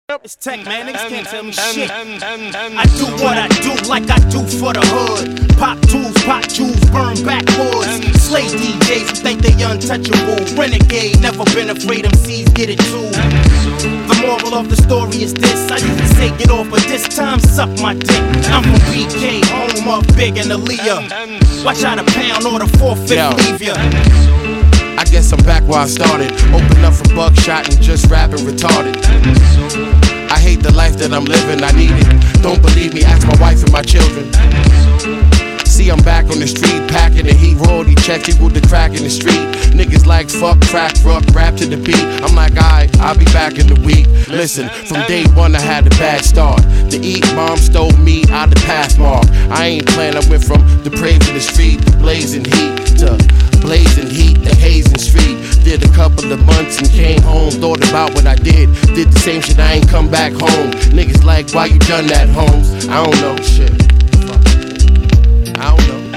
It's tech, man. Niggas can't tell me shit. I do what I do like I do for the hood. Pop tools, pop jewels, burn backwoods. Slay DJs who think they untouchable. Renegade, never been afraid MCs get it too. The moral of the story is this: I used to say get off, but this time suck my dick. I'm from BK, home of Big and Aaliyah. Watch out a pound or the 4-5 leave ya. I guess I'm back where I started. Open up for buckshot and just rapping retarded. I hate the life that I'm living, I need it. Don't believe me, ask my wife and my children. See, I'm back on the street, packing the heat, royalty checks equal the crack in the street. Niggas like fuck, crack, rock, rap to the beat. I'm like, I'll be back in the week. Listen, from day one I had a bad start. To eat, mom stole me out the Pathmark. I ain't playing, I went from depraved to the street, to blazing heat, to blazing heat, the hazing street. Did a couple of months and came home, thought about what I did. Did the same shit, I ain't come back home. Niggas like, why you done that, Holmes? I don't know, shit. I don't know.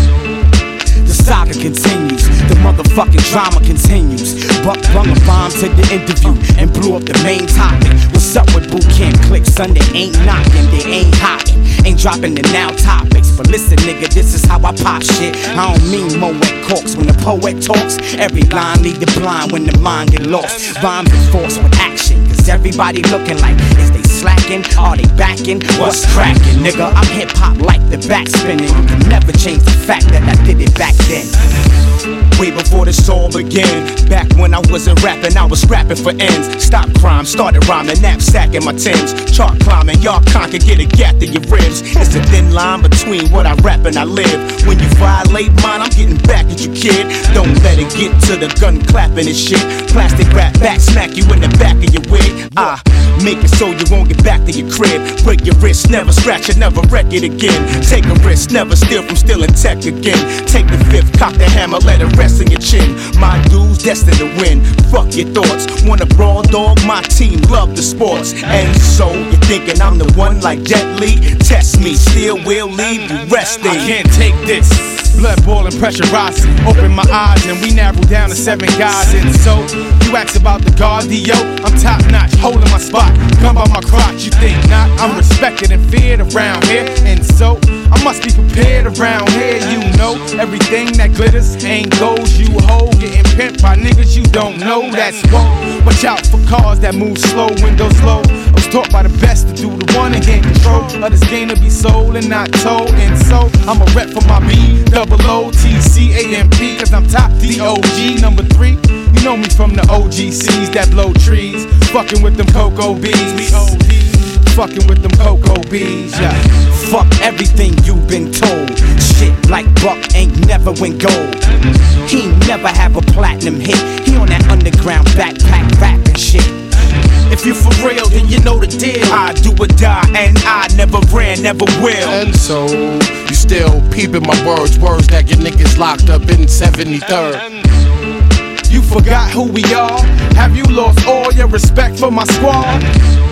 The saga continues, the motherfucking drama continues. Buck brung a bomb to the interview and blew up the main topic. What's up with boot camp clicks? Son, they ain't knocking, they ain't hotting, ain't dropping the now topics. But listen, nigga, this is how I pop shit. I don't mean Moet corks. When the poet talks, every line lead the blind when the mind get lost. Rhymes enforced with action, cause everybody looking like, is they slacking? Are they backing? What's cracking, nigga? I'm hip-hop like the back spinning. You can never change the fact that I did it back then. Way before this all began. Back when I wasn't rapping, I was scrapping for ends. Stop crime, started rhyming, knapsack in my Timbs. Chart climbing, y'all can't get a gap in your ribs. It's a thin line between what I rap and I live. When you violate mine, I'm getting back at you, kid. Don't let it get to the gun clapping and shit. Plastic rap back, smack you in the back of your wig. Make it so you won't get back to your crib. Break your wrist, never scratch it, never wreck it again. Take a risk, never steal from stealing tech again. Take the fifth, cock the hammer, let it rest in your chin. My dudes destined to win, fuck your thoughts. Want a brawl dog, my team love the sports. And so, you're thinking I'm the one like Jet Li? Test me, still will leave you resting. I can't take this, blood boiling, pressure rising. Open my eyes and we narrow down to 7 guys. And so, you ask about the cardio, I'm top notch, holding my spot. Come by my crotch, you think not? I'm respected and feared around here. And so, I must be prepared around here. You know, everything that glitters ain't gold. You hold, getting pimped by niggas you don't know. That's whoa. Watch out for cars that move slow, windows low. I was taught by the best to do the one and gain control of this game to be sold and not told. And so, I'm a rep for my B-O-O-T-C-A-M-P, cause I'm top D-O-G, number 3. You know me from the OGCs that blow trees. Fucking with them cocoa bees. Fucking with them cocoa bees, yeah. Fuck everything you've been told. Shit like Buck ain't never win gold. He never have a platinum hit. He on that underground backpack rapping shit. If you for real, then you know the deal. I do or die, and I never ran, never will. And so, you still peeping my words that get niggas locked up in 73rd. You forgot who we are? Have you lost all your respect for my squad?